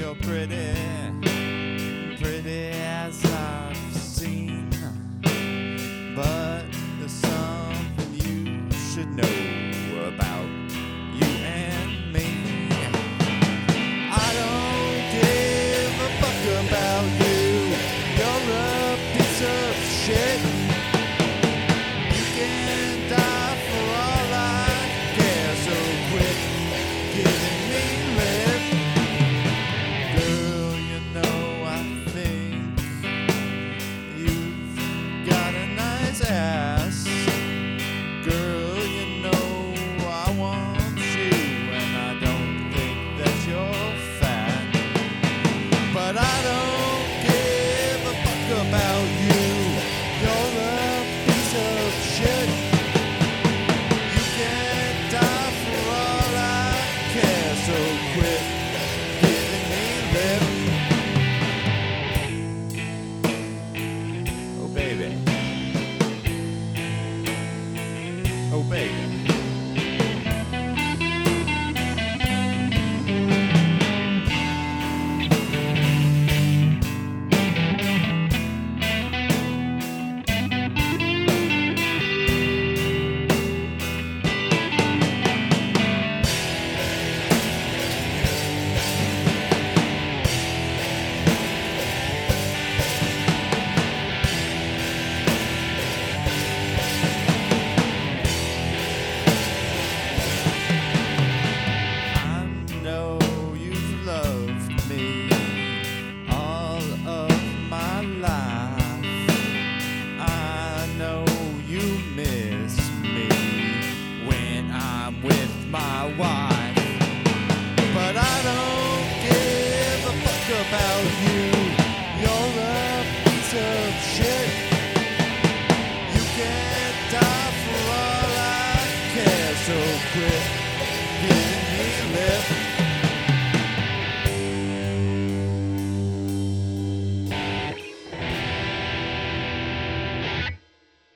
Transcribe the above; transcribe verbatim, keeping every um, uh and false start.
you're pretty, pretty as I've seen. But there's something you should know about you and me. I don't give a fuck about you. You're a piece of shit.